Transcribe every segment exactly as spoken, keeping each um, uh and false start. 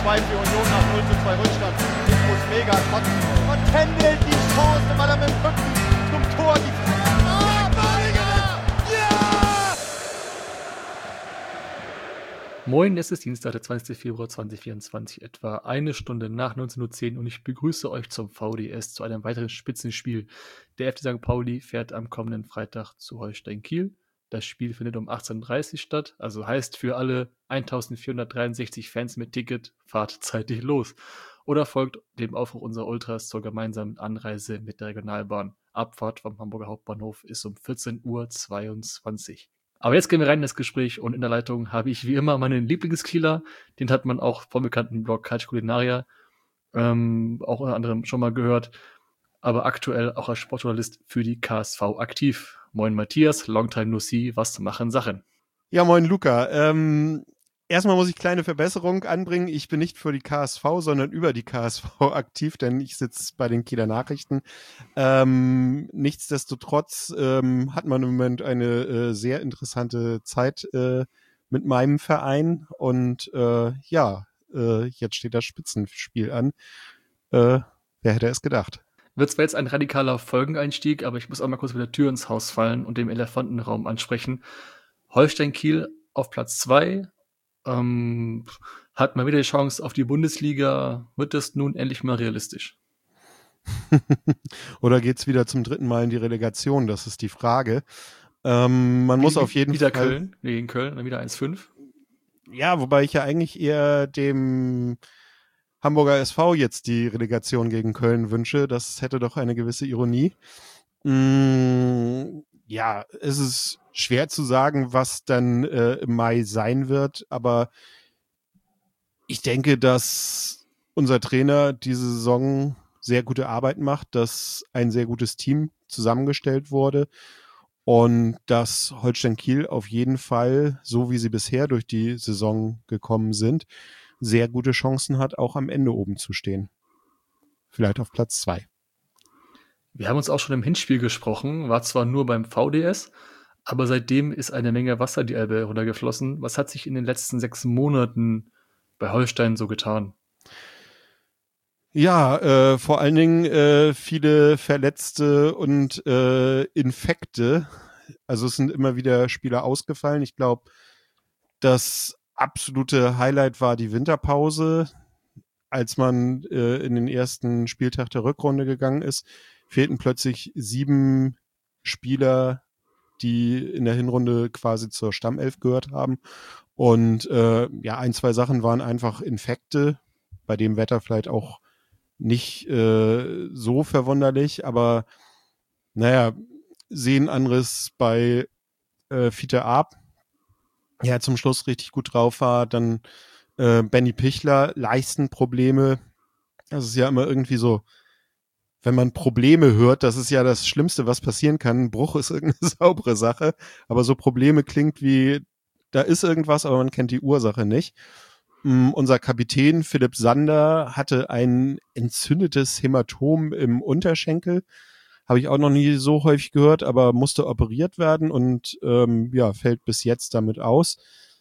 zwei für Union nach null zu zwei Rückstand. Ich muss mega kotzen. Und Kendall die Chance, weil er mit dem Rücken zum Tor die Ah, Badiger! Ja! Moin, es ist Dienstag, der zwanzigster Februar zweitausendvierundzwanzig, etwa eine Stunde nach neunzehn Uhr zehn und ich begrüße euch zum V D S zu einem weiteren Spitzenspiel. Der F C Sankt Pauli fährt am kommenden Freitag zu Holstein Kiel. Das Spiel findet um achtzehn Uhr dreißig statt, also heißt für alle eintausendvierhundertdreiundsechzig Fans mit Ticket, fahrt zeitig los. Oder folgt dem Aufruf unserer Ultras zur gemeinsamen Anreise mit der Regionalbahn. Abfahrt vom Hamburger Hauptbahnhof ist um vierzehn Uhr zweiundzwanzig. Aber jetzt gehen wir rein in das Gespräch und in der Leitung habe ich wie immer meinen Lieblingskieler. Den hat man auch vom bekannten Blog Culture Culinaria ähm, auch unter anderem schon mal gehört, aber aktuell auch als Sportjournalist für die K S V aktiv. Moin Matthias, long time no see, was machen Sachen? Ja, moin Luca. Ähm, erstmal muss ich kleine Verbesserung anbringen. Ich bin nicht für die K S V, sondern über die K S V aktiv, denn ich sitze bei den Kieler Nachrichten. Ähm, nichtsdestotrotz ähm, hat man im Moment eine äh, sehr interessante Zeit äh, mit meinem Verein und äh, ja, äh, jetzt steht das Spitzenspiel an. Äh, wer hätte es gedacht? Wird zwar jetzt ein radikaler Folgeneinstieg, aber ich muss auch mal kurz mit der Tür ins Haus fallen und den Elefantenraum ansprechen. Holstein Kiel auf Platz zwei, ähm, hat mal wieder die Chance auf die Bundesliga. Wird das nun endlich mal realistisch? Oder geht's wieder zum dritten Mal in die Relegation? Das ist die Frage. Ähm, man Wie, muss auf jeden wieder Fall... Wieder Köln, gegen Köln, dann wieder eins fünf. Ja, wobei ich ja eigentlich eher dem Hamburger S V jetzt die Relegation gegen Köln wünsche. Das hätte doch eine gewisse Ironie. Mm, ja, es ist schwer zu sagen, was dann äh, im Mai sein wird, aber ich denke, dass unser Trainer diese Saison sehr gute Arbeit macht, dass ein sehr gutes Team zusammengestellt wurde und dass Holstein Kiel auf jeden Fall, so wie sie bisher durch die Saison gekommen sind, sehr gute Chancen hat, auch am Ende oben zu stehen. Vielleicht auf Platz zwei. Wir haben uns auch schon im Hinspiel gesprochen, war zwar nur beim V D S, aber seitdem ist eine Menge Wasser die Elbe runtergeflossen. Was hat sich in den letzten sechs Monaten bei Holstein so getan? Ja, äh, vor allen Dingen äh, viele Verletzte und äh, Infekte. Also es sind immer wieder Spieler ausgefallen. Ich glaube, das absolute Highlight war die Winterpause. Als man äh, in den ersten Spieltag der Rückrunde gegangen ist, fehlten plötzlich sieben Spieler, die in der Hinrunde quasi zur Stammelf gehört haben. Und äh, ja, ein, zwei Sachen waren einfach Infekte, bei dem Wetter vielleicht auch nicht äh, so verwunderlich, aber naja, Sehnenanriss bei äh, Fiete Arp, ja, zum Schluss richtig gut drauf war, dann äh, Benny Pichler, Leistenprobleme. Das ist ja immer irgendwie so, wenn man Probleme hört, das ist ja das Schlimmste, was passieren kann. Ein Bruch ist irgendeine saubere Sache, aber so Probleme klingt wie, da ist irgendwas, aber man kennt die Ursache nicht. Um, unser Kapitän Philipp Sander hatte ein entzündetes Hämatom im Unterschenkel. Habe ich auch noch nie so häufig gehört, aber musste operiert werden und ähm, ja, fällt bis jetzt damit aus.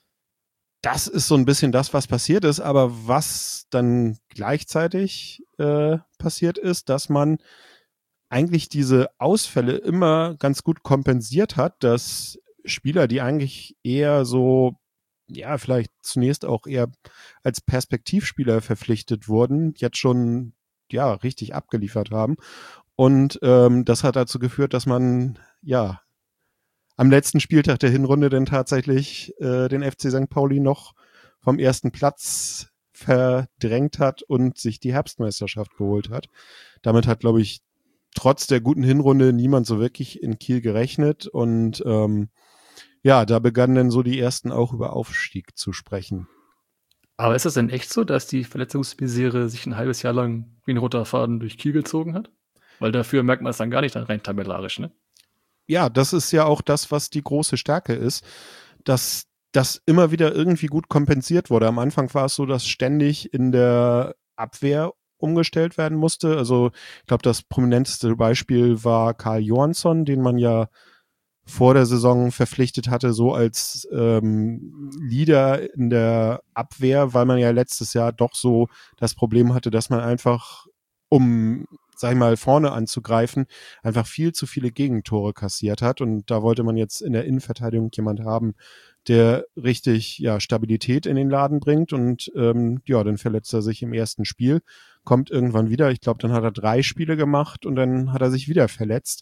Das ist so ein bisschen das, was passiert ist, aber was dann gleichzeitig äh, passiert ist, dass man eigentlich diese Ausfälle immer ganz gut kompensiert hat, dass Spieler, die eigentlich eher so, ja, vielleicht zunächst auch eher als Perspektivspieler verpflichtet wurden, jetzt schon, ja, richtig abgeliefert haben. Und ähm, das hat dazu geführt, dass man, ja, am letzten Spieltag der Hinrunde dann tatsächlich äh, den F C Sankt Pauli noch vom ersten Platz verdrängt hat und sich die Herbstmeisterschaft geholt hat. Damit hat, glaube ich, trotz der guten Hinrunde niemand so wirklich in Kiel gerechnet. Und ähm, ja, da begannen dann so die ersten auch über Aufstieg zu sprechen. Aber ist das denn echt so, dass die Verletzungsmisere sich ein halbes Jahr lang wie ein roter Faden durch Kiel gezogen hat? Weil dafür merkt man es dann gar nicht dann rein tabellarisch, ne? Ja, das ist ja auch das, was die große Stärke ist, dass das immer wieder irgendwie gut kompensiert wurde. Am Anfang war es so, dass ständig in der Abwehr umgestellt werden musste. Also ich glaube, das prominenteste Beispiel war Karl Johansson, den man ja vor der Saison verpflichtet hatte, so als ähm, Leader in der Abwehr, weil man ja letztes Jahr doch so das Problem hatte, dass man einfach, um, sag ich mal, vorne anzugreifen, einfach viel zu viele Gegentore kassiert hat. Und da wollte man jetzt in der Innenverteidigung jemand haben, der richtig ja, Stabilität in den Laden bringt. Und ähm, ja, dann verletzt er sich im ersten Spiel, kommt irgendwann wieder. Ich glaube, dann hat er drei Spiele gemacht und dann hat er sich wieder verletzt.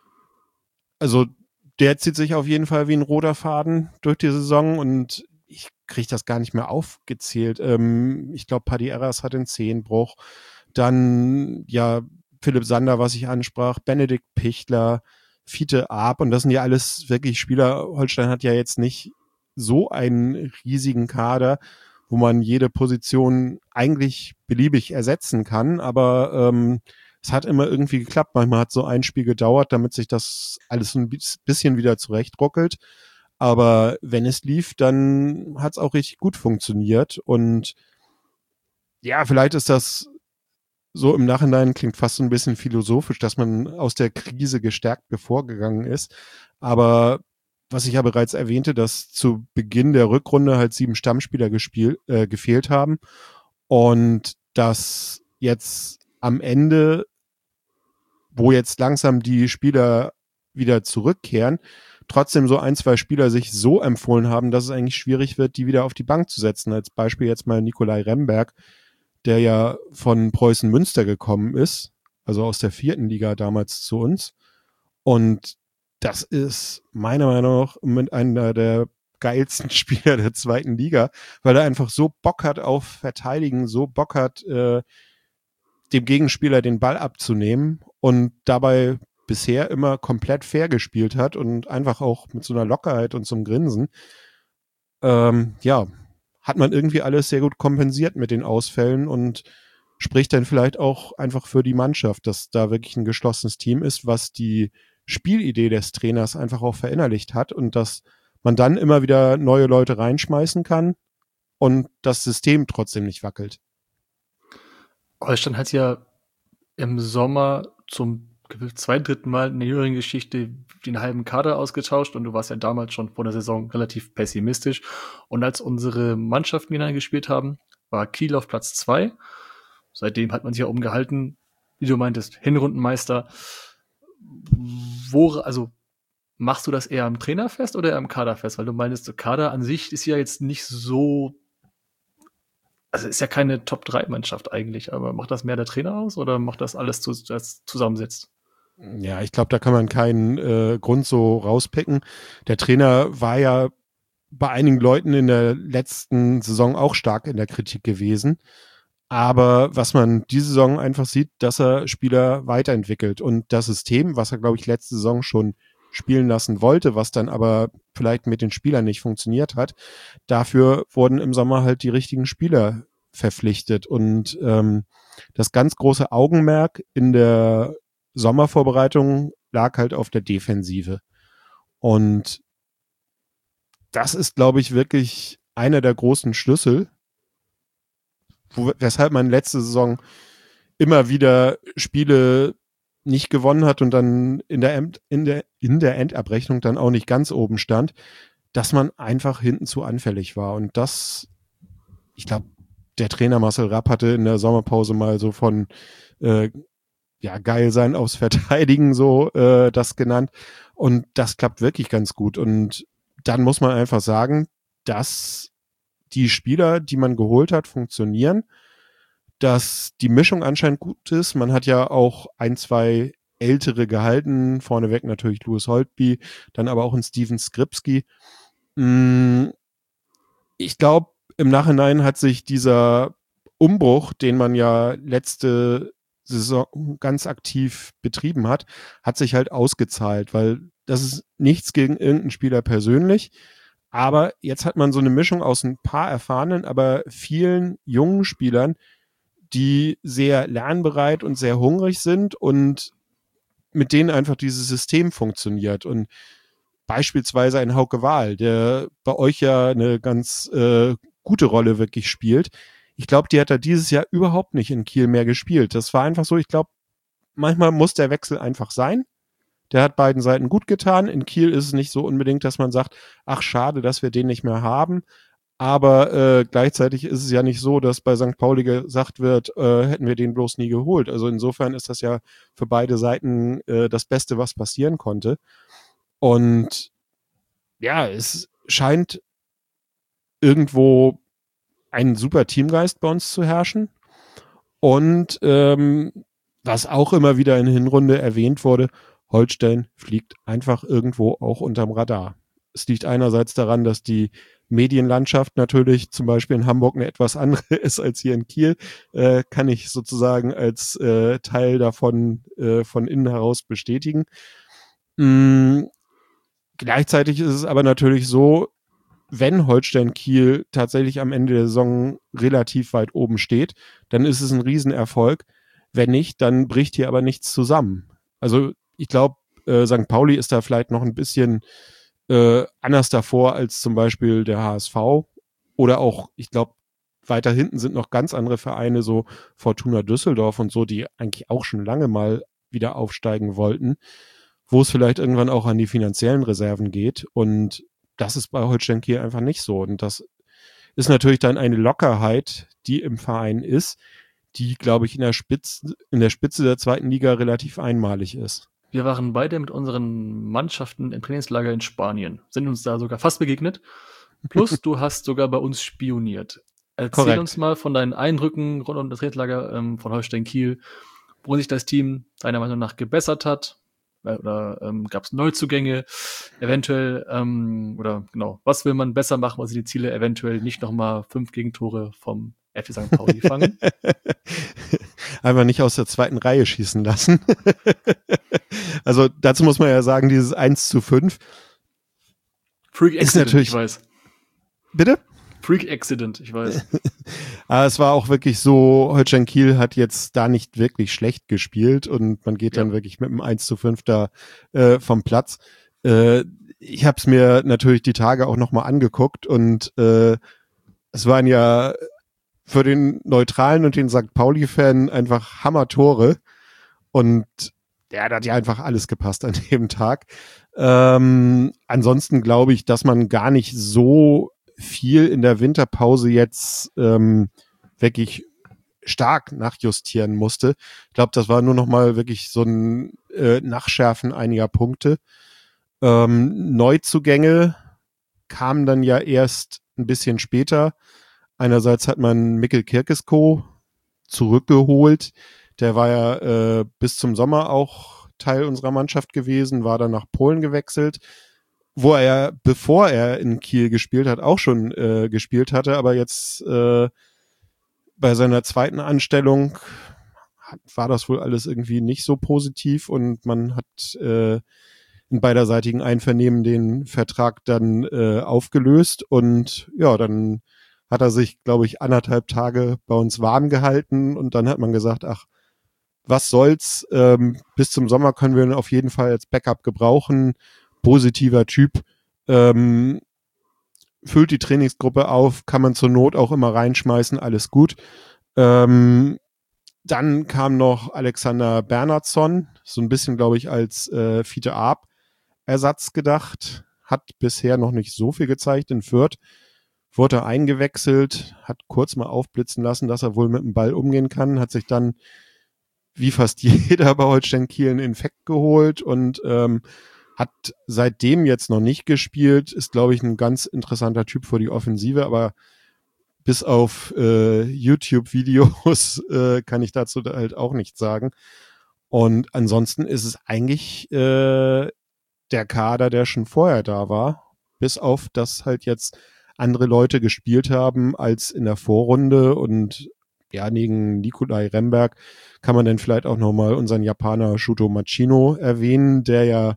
Also der zieht sich auf jeden Fall wie ein roter Faden durch die Saison und ich kriege das gar nicht mehr aufgezählt. Ähm, ich glaube, Paddy Erras hat den Zehenbruch. Dann, ja, Philipp Sander, was ich ansprach, Benedikt Pichler, Fiete Arp und das sind ja alles wirklich Spieler. Holstein hat ja jetzt nicht so einen riesigen Kader, wo man jede Position eigentlich beliebig ersetzen kann, aber ähm, es hat immer irgendwie geklappt. Manchmal hat so ein Spiel gedauert, damit sich das alles ein bisschen wieder zurechtruckelt. Aber wenn es lief, dann hat es auch richtig gut funktioniert. Und ja, vielleicht ist das so im Nachhinein, klingt fast so ein bisschen philosophisch, dass man aus der Krise gestärkt hervorgegangen ist. Aber was ich ja bereits erwähnte, dass zu Beginn der Rückrunde halt sieben Stammspieler gespielt, äh, gefehlt haben. Und dass jetzt am Ende, wo jetzt langsam die Spieler wieder zurückkehren, trotzdem so ein, zwei Spieler sich so empfohlen haben, dass es eigentlich schwierig wird, die wieder auf die Bank zu setzen. Als Beispiel jetzt mal Nikolai Remberg, der ja von Preußen Münster gekommen ist, also aus der vierten Liga damals zu uns. Und das ist meiner Meinung nach mit einer der geilsten Spieler der zweiten Liga, weil er einfach so Bock hat auf Verteidigen, so Bock hat, äh, dem Gegenspieler den Ball abzunehmen und dabei bisher immer komplett fair gespielt hat und einfach auch mit so einer Lockerheit und so einem Grinsen. Ähm, ja, hat man irgendwie alles sehr gut kompensiert mit den Ausfällen und spricht dann vielleicht auch einfach für die Mannschaft, dass da wirklich ein geschlossenes Team ist, was die Spielidee des Trainers einfach auch verinnerlicht hat und dass man dann immer wieder neue Leute reinschmeißen kann und das System trotzdem nicht wackelt. Holstein hat ja im Sommer zum zweiten, dritten Mal in der jüngeren Geschichte den halben Kader ausgetauscht und du warst ja damals schon vor der Saison relativ pessimistisch. Und als unsere Mannschaften gegeneinander gespielt haben, war Kiel auf Platz zwei. Seitdem hat man sich ja umgehalten, wie du meintest, Hinrundenmeister. Wo, also machst du das eher am Trainer fest oder eher am Kader fest? Weil du meintest, der Kader an sich ist ja jetzt nicht so, also ist ja keine Top drei Mannschaft eigentlich, aber macht das mehr der Trainer aus oder macht das alles, zu, das zusammensetzt? Ja, ich glaube, da kann man keinen äh, Grund so rauspicken. Der Trainer war ja bei einigen Leuten in der letzten Saison auch stark in der Kritik gewesen. Aber was man diese Saison einfach sieht, dass er Spieler weiterentwickelt und das System, was er, glaube ich, letzte Saison schon spielen lassen wollte, was dann aber vielleicht mit den Spielern nicht funktioniert hat, dafür wurden im Sommer halt die richtigen Spieler verpflichtet. Und ähm, das ganz große Augenmerk in der Sommervorbereitung lag halt auf der Defensive. Und das ist, glaube ich, wirklich einer der großen Schlüssel, wo, weshalb man letzte Saison immer wieder Spiele nicht gewonnen hat und dann in der, End, in der, in der Endabrechnung dann auch nicht ganz oben stand, dass man einfach hinten zu anfällig war. Und das, ich glaube, der Trainer Marcel Rapp hatte in der Sommerpause mal so von äh, ja, geil sein aufs Verteidigen, so äh, das genannt. Und das klappt wirklich ganz gut. Und dann muss man einfach sagen, dass die Spieler, die man geholt hat, funktionieren, dass die Mischung anscheinend gut ist. Man hat ja auch ein, zwei Ältere gehalten, vorneweg natürlich Louis Holtby, dann aber auch ein Steven Skripski. Ich glaube, im Nachhinein hat sich dieser Umbruch, den man ja letzte Saison ganz aktiv betrieben hat, hat sich halt ausgezahlt, weil das ist nichts gegen irgendeinen Spieler persönlich, aber jetzt hat man so eine Mischung aus ein paar erfahrenen, aber vielen jungen Spielern, die sehr lernbereit und sehr hungrig sind und mit denen einfach dieses System funktioniert. Und beispielsweise ein Hauke Wahl, der bei euch ja eine ganz äh, gute Rolle wirklich spielt. Ich glaube, die hat er dieses Jahr überhaupt nicht in Kiel mehr gespielt. Das war einfach so, ich glaube, manchmal muss der Wechsel einfach sein, Der hat beiden Seiten gut getan. In Kiel ist es nicht so unbedingt, dass man sagt, ach schade, dass wir den nicht mehr haben. Aber äh, gleichzeitig ist es ja nicht so, dass bei Sankt Pauli gesagt wird, äh, hätten wir den bloß nie geholt. Also insofern ist das ja für beide Seiten äh, das Beste, was passieren konnte. Und ja, es scheint irgendwo ein super Teamgeist bei uns zu herrschen. Und ähm, was auch immer wieder in der Hinrunde erwähnt wurde, Holstein fliegt einfach irgendwo auch unterm Radar. Es liegt einerseits daran, dass die Medienlandschaft natürlich zum Beispiel in Hamburg eine etwas andere ist als hier in Kiel, äh, kann ich sozusagen als äh, Teil davon äh, von innen heraus bestätigen. Mm, gleichzeitig ist es aber natürlich so, wenn Holstein Kiel tatsächlich am Ende der Saison relativ weit oben steht, dann ist es ein Riesenerfolg. Wenn nicht, dann bricht hier aber nichts zusammen. Also ich glaube, äh, Sankt Pauli ist da vielleicht noch ein bisschen äh, anders davor als zum Beispiel der H S V. Oder auch, ich glaube, weiter hinten sind noch ganz andere Vereine, so Fortuna Düsseldorf und so, die eigentlich auch schon lange mal wieder aufsteigen wollten, wo es vielleicht irgendwann auch an die finanziellen Reserven geht. Und das ist bei Holstein Kiel einfach nicht so. Und das ist natürlich dann eine Lockerheit, die im Verein ist, die, glaube ich, in der Spitze, in der Spitze der zweiten Liga relativ einmalig ist. Wir waren beide mit unseren Mannschaften im Trainingslager in Spanien, sind uns da sogar fast begegnet. Plus, du hast sogar bei uns spioniert. Erzähl Korrekt. uns mal von deinen Eindrücken rund um das Trainingslager ähm, von Holstein Kiel, wo sich das Team deiner Meinung nach gebessert hat. Oder ähm, gab es Neuzugänge, eventuell, ähm, oder genau, was will man besser machen, was die Ziele eventuell nicht nochmal fünf Gegentore vom F C Sankt Pauli fangen? Einfach nicht aus der zweiten Reihe schießen lassen. Also dazu muss man ja sagen, dieses eins zu fünf Freak ist Accident, natürlich- ich weiß. Bitte? Freak Accident, ich weiß. Aber es war auch wirklich so, Holstein Kiel hat jetzt da nicht wirklich schlecht gespielt und man geht dann Ja. wirklich mit einem eins zu fünf da äh, vom Platz. Äh, ich habe es mir natürlich die Tage auch nochmal angeguckt und äh, es waren ja für den Neutralen und den Sankt Pauli-Fan einfach Hammer-Tore und ja, da hat ja einfach alles gepasst an dem Tag. Ähm, ansonsten glaube ich, dass man gar nicht so viel in der Winterpause jetzt ähm, wirklich stark nachjustieren musste. Ich glaube, das war nur noch mal wirklich so ein äh, Nachschärfen einiger Punkte. Ähm, Neuzugänge kamen dann ja erst ein bisschen später. Einerseits hat man Mikkel Kirkesko zurückgeholt. Der war ja äh, bis zum Sommer auch Teil unserer Mannschaft gewesen, war dann nach Polen gewechselt, wo er, bevor er in Kiel gespielt hat, auch schon äh, gespielt hatte, aber jetzt äh, bei seiner zweiten Anstellung hat, war das wohl alles irgendwie nicht so positiv und man hat äh, in beiderseitigen Einvernehmen den Vertrag dann äh, aufgelöst und ja, dann hat er sich, glaube ich, anderthalb Tage bei uns warm gehalten und dann hat man gesagt, ach, was soll's, ähm, bis zum Sommer können wir ihn auf jeden Fall als Backup gebrauchen. Positiver Typ, ähm, füllt die Trainingsgruppe auf, kann man zur Not auch immer reinschmeißen, alles gut. Ähm, dann kam noch Alexander Bernhardsson, so ein bisschen, glaube ich, als äh, Fiete Arp Ersatz gedacht, hat bisher noch nicht so viel gezeigt in Fürth, wurde eingewechselt, hat kurz mal aufblitzen lassen, dass er wohl mit dem Ball umgehen kann, hat sich dann wie fast jeder bei Holstein Kiel einen Infekt geholt und ähm, hat seitdem jetzt noch nicht gespielt, ist, glaube ich, ein ganz interessanter Typ für die Offensive, aber bis auf äh, YouTube-Videos äh, kann ich dazu halt auch nichts sagen. Und ansonsten ist es eigentlich äh, der Kader, der schon vorher da war, bis auf, dass halt jetzt andere Leute gespielt haben als in der Vorrunde und ja, neben Nikolai Remberg kann man dann vielleicht auch nochmal unseren Japaner Shuto Machino erwähnen, der ja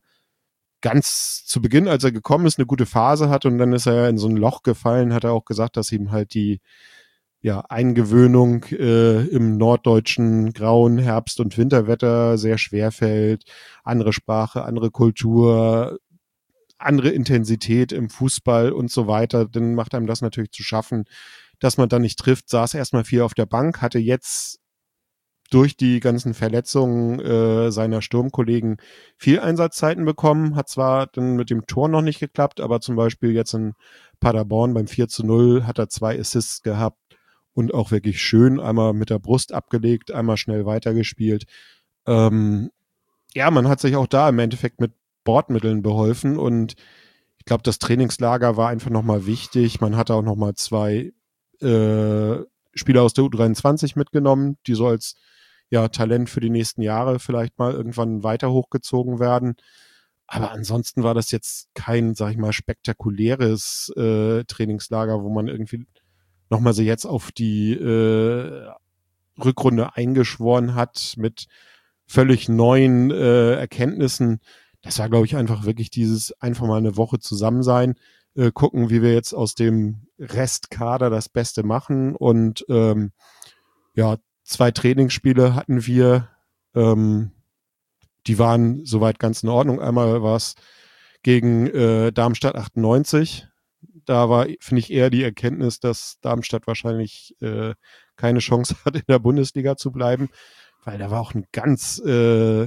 ganz zu Beginn, als er gekommen ist, eine gute Phase hat und dann ist er in so ein Loch gefallen, hat er auch gesagt, dass ihm halt die ja, Eingewöhnung äh, im norddeutschen grauen Herbst- und Winterwetter sehr schwer fällt. Andere Sprache, andere Kultur, andere Intensität im Fußball und so weiter. Dann macht einem das natürlich zu schaffen, dass man dann nicht trifft, saß erstmal viel auf der Bank, hatte jetzt durch die ganzen Verletzungen äh, seiner Sturmkollegen viel Einsatzzeiten bekommen. Hat zwar dann mit dem Tor noch nicht geklappt, aber zum Beispiel jetzt in Paderborn beim vier zu null hat er zwei Assists gehabt und auch wirklich schön, einmal mit der Brust abgelegt, einmal schnell weitergespielt. Ähm, ja, man hat sich auch da im Endeffekt mit Bordmitteln beholfen und ich glaube, das Trainingslager war einfach nochmal wichtig. Man hatte auch nochmal zwei äh, Spieler aus der U dreiundzwanzig mitgenommen, die so als ja, Talent für die nächsten Jahre vielleicht mal irgendwann weiter hochgezogen werden. Aber ansonsten war das jetzt kein, sag ich mal, spektakuläres äh, Trainingslager, wo man irgendwie nochmal so jetzt auf die äh, Rückrunde eingeschworen hat mit völlig neuen äh, Erkenntnissen. Das war, glaube ich, einfach wirklich dieses einfach mal eine Woche zusammen sein, äh, gucken, wie wir jetzt aus dem Restkader das Beste machen. Und ähm, ja, zwei Trainingsspiele hatten wir, ähm, die waren soweit ganz in Ordnung. Einmal war es gegen äh, Darmstadt achtundneunzig. Da war, finde ich, eher die Erkenntnis, dass Darmstadt wahrscheinlich äh, keine Chance hat, in der Bundesliga zu bleiben, weil da war auch ein ganz äh,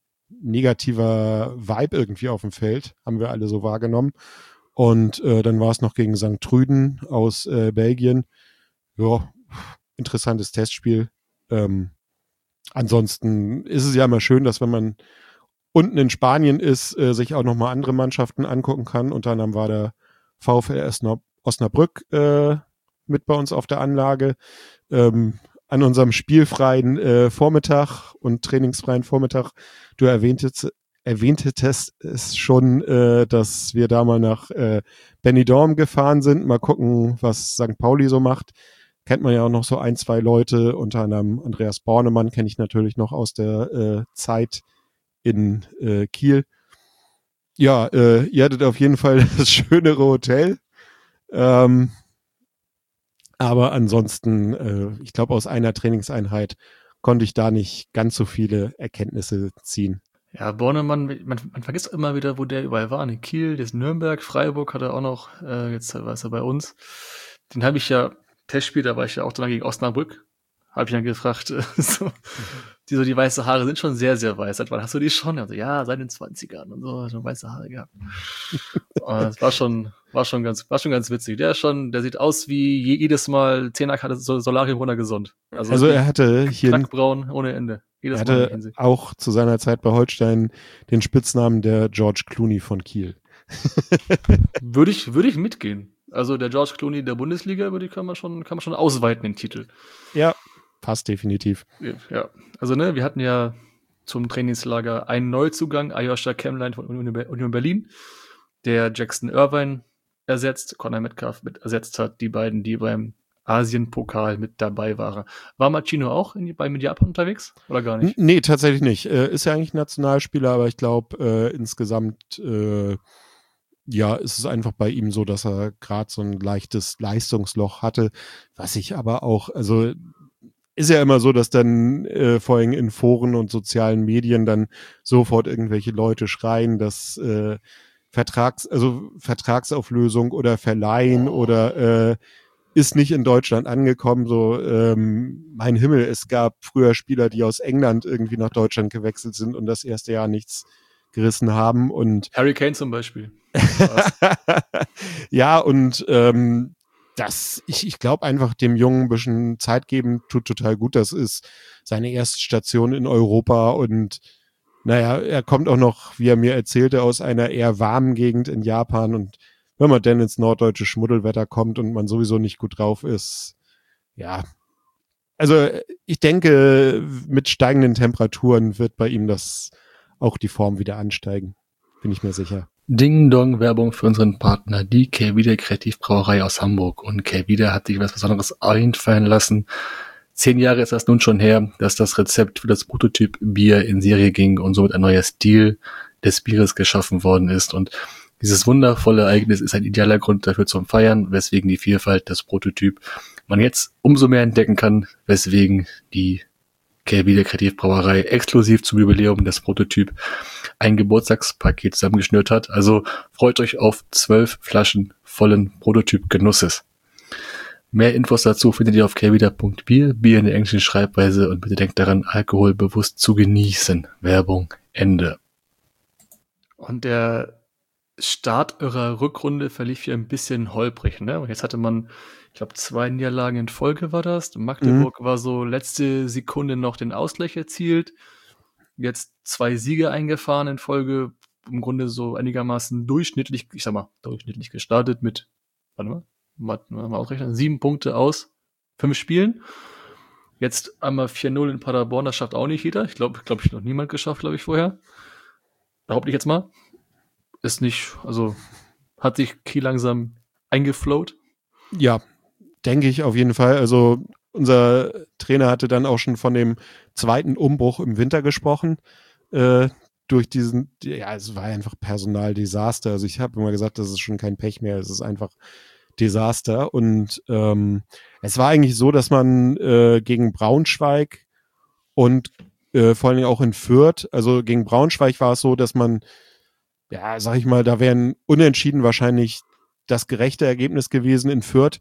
negativer Vibe irgendwie auf dem Feld, haben wir alle so wahrgenommen. Und äh, dann war es noch gegen Sankt Trüden aus äh, Belgien. Ja, interessantes Testspiel. Ähm, ansonsten ist es ja immer schön, dass wenn man unten in Spanien ist, äh, sich auch nochmal andere Mannschaften angucken kann. Unter anderem war der VfL Osnabrück äh, mit bei uns auf der Anlage. Ähm, an unserem spielfreien äh, Vormittag und trainingsfreien Vormittag, du erwähntest, erwähntest es schon, äh, dass wir da mal nach äh, Benidorm gefahren sind. Mal gucken, was Sankt Pauli so macht. Kennt man ja auch noch so ein, zwei Leute, unter anderem Andreas Bornemann kenne ich natürlich noch aus der äh, Zeit in äh, Kiel. Ja, äh, ihr hattet auf jeden Fall das schönere Hotel. Ähm, aber ansonsten, äh, ich glaube, aus einer Trainingseinheit konnte ich da nicht ganz so viele Erkenntnisse ziehen. Ja, Bornemann, man, man vergisst immer wieder, wo der überall war. In Kiel, jetzt Nürnberg, Freiburg hat er auch noch, äh, jetzt war er bei uns. Den habe ich ja, Testspiel, da war ich ja auch dann gegen Osnabrück. Habe ich dann gefragt, äh, so, die so die weiße Haare sind schon sehr, sehr weiß. Seit wann hast du die schon? Also, ja, seit den zwanzigern und so, schon weiße Haare gehabt. Und das war schon, war schon ganz, war schon ganz witzig. Der ist schon, der sieht aus wie jedes Mal Zehnerkarte Solarium runtergesund. Also, also er hatte hier Knackbraun ohne Ende. Jedes er hatte Mal auch zu seiner Zeit bei Holstein den Spitznamen der George Clooney von Kiel. würde ich, würde ich mitgehen. Also der George Clooney der Bundesliga, würde ich, kann man schon, kann man schon ausweiten, den Titel. Ja, passt definitiv. Ja, also ne, wir hatten ja zum Trainingslager einen Neuzugang, Aljoscha Kemmlein von Union Berlin, der Jackson Irvine ersetzt, Conor Metcalf mit ersetzt hat, die beiden, die beim Asien-Pokal mit dabei waren. War Machino auch in, bei Japan unterwegs oder gar nicht? Nee, tatsächlich nicht. Äh, ist ja eigentlich Nationalspieler, aber ich glaube äh, insgesamt äh, ja, ist es einfach bei ihm so, dass er gerade so ein leichtes Leistungsloch hatte, was ich aber auch, also ist ja immer so, dass dann äh, vor allem in Foren und sozialen Medien dann sofort irgendwelche Leute schreien, dass äh, Vertrags, also Vertragsauflösung oder Verleihen oh. oder äh, ist nicht in Deutschland angekommen. So, ähm, mein Himmel, es gab früher Spieler, die aus England irgendwie nach Deutschland gewechselt sind und das erste Jahr nichts gerissen haben. Und Harry Kane zum Beispiel. Ja, und ähm, das, ich, ich glaube einfach, dem Jungen ein bisschen Zeit geben, tut total gut. Das ist seine erste Station in Europa und naja, er kommt auch noch, wie er mir erzählte, aus einer eher warmen Gegend in Japan und wenn man denn ins norddeutsche Schmuddelwetter kommt und man sowieso nicht gut drauf ist, ja. Also ich denke, mit steigenden Temperaturen wird bei ihm das auch die Form wieder ansteigen. Bin ich mir sicher. Ding-Dong-Werbung für unseren Partner, die Kehrwieder Kreativbrauerei aus Hamburg. Und Kehrwieder hat sich was Besonderes einfallen lassen. Zehn Jahre ist das nun schon her, dass das Rezept für das Prototyp Bier in Serie ging und somit ein neuer Stil des Bieres geschaffen worden ist. Und dieses wundervolle Ereignis ist ein idealer Grund dafür zum Feiern, weswegen die Vielfalt des Prototyp man jetzt umso mehr entdecken kann, weswegen die Kehrwieder Kreativbrauerei exklusiv zum Jubiläum des Prototyp ein Geburtstagspaket zusammengeschnürt hat. Also freut euch auf zwölf Flaschen vollen Prototyp-Genusses. Mehr Infos dazu findet ihr auf kelvida punkt bier, Bier in der englischen Schreibweise, und bitte denkt daran, Alkohol bewusst zu genießen. Werbung, Ende. Und der Start eurer Rückrunde verlief hier ein bisschen holprig, ne? Und jetzt hatte man, ich glaube, zwei Niederlagen in Folge war das. Magdeburg mhm. war so letzte Sekunde noch den Ausgleich erzielt. Jetzt zwei Siege eingefahren in Folge, im Grunde so einigermaßen durchschnittlich, ich sag mal, durchschnittlich gestartet mit, warte mal, mal, mal ausrechnen, sieben Punkte aus fünf Spielen. Jetzt einmal vier null in Paderborn, das schafft auch nicht jeder. Ich glaube, glaube ich, noch niemand geschafft, glaube ich, vorher. Behaupte ich jetzt mal. Ist nicht, also hat sich Kiel langsam eingeflowt? Ja, denke ich auf jeden Fall. Also unser Trainer hatte dann auch schon von dem zweiten Umbruch im Winter gesprochen. Äh, durch diesen, ja, es war einfach Personaldesaster. Also ich habe immer gesagt, das ist schon kein Pech mehr, es ist einfach Desaster. Und ähm, es war eigentlich so, dass man äh, gegen Braunschweig und äh, vor allen Dingen auch in Fürth, also gegen Braunschweig war es so, dass man, ja, sag ich mal, da wären Unentschieden wahrscheinlich das gerechte Ergebnis gewesen. In Fürth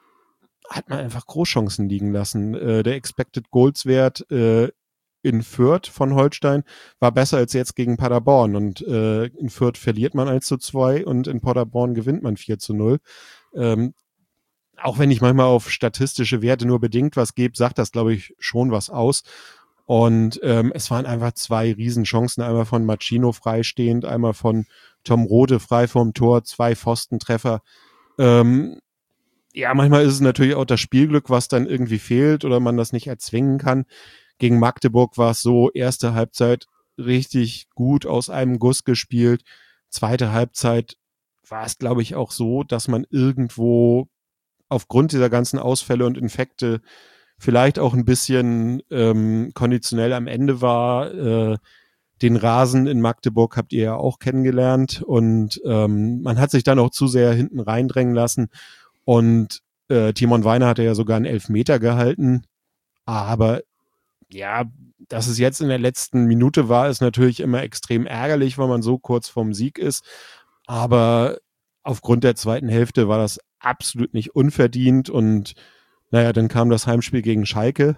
hat man einfach Großchancen liegen lassen. Äh, der Expected Goals Wert äh, in Fürth von Holstein war besser als jetzt gegen Paderborn. Und äh, in Fürth verliert man eins zu zwei und in Paderborn gewinnt man vier zu null. Ähm, auch wenn ich manchmal auf statistische Werte nur bedingt was gebe, sagt das, glaube ich, schon was aus. Und ähm, es waren einfach zwei Riesenchancen. Einmal von Machino freistehend, einmal von Tom Rode frei vorm Tor, zwei Pfostentreffer. Ähm, ja, manchmal ist es natürlich auch das Spielglück, was dann irgendwie fehlt oder man das nicht erzwingen kann. Gegen Magdeburg war es so, erste Halbzeit richtig gut aus einem Guss gespielt. Zweite Halbzeit war es, glaube ich, auch so, dass man irgendwo aufgrund dieser ganzen Ausfälle und Infekte vielleicht auch ein bisschen ähm, konditionell am Ende war. Äh, den Rasen in Magdeburg habt ihr ja auch kennengelernt und ähm, man hat sich dann auch zu sehr hinten reindrängen lassen. Und äh, Timon Weiner hatte ja sogar einen Elfmeter gehalten. Aber ja, dass es jetzt in der letzten Minute war, ist natürlich immer extrem ärgerlich, weil man so kurz vorm Sieg ist. Aber aufgrund der zweiten Hälfte war das absolut nicht unverdient. Und naja, dann kam das Heimspiel gegen Schalke.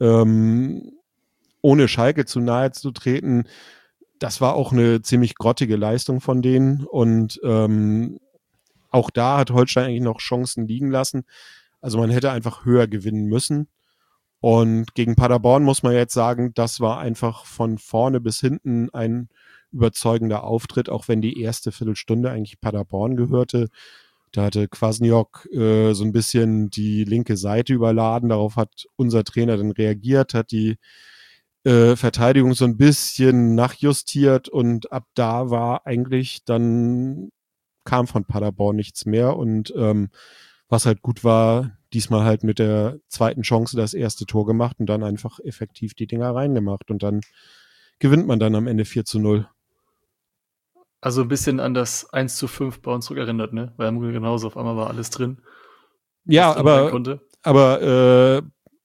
Ähm, ohne Schalke zu nahe zu treten, das war auch eine ziemlich grottige Leistung von denen. Und ähm, auch da hat Holstein eigentlich noch Chancen liegen lassen. Also man hätte einfach höher gewinnen müssen. Und gegen Paderborn muss man jetzt sagen, das war einfach von vorne bis hinten ein überzeugender Auftritt, auch wenn die erste Viertelstunde eigentlich Paderborn gehörte. Da hatte Kwasniok äh, so ein bisschen die linke Seite überladen. Darauf hat unser Trainer dann reagiert, hat die äh, Verteidigung so ein bisschen nachjustiert und ab da war eigentlich dann kam von Paderborn nichts mehr und ähm, was halt gut war, diesmal halt mit der zweiten Chance das erste Tor gemacht und dann einfach effektiv die Dinger reingemacht und dann gewinnt man dann am Ende vier zu null. Also ein bisschen an das eins zu fünf bei uns zurückerinnert, ne? Weil im Grunde genauso, auf einmal war alles drin. Ja, aber, aber äh,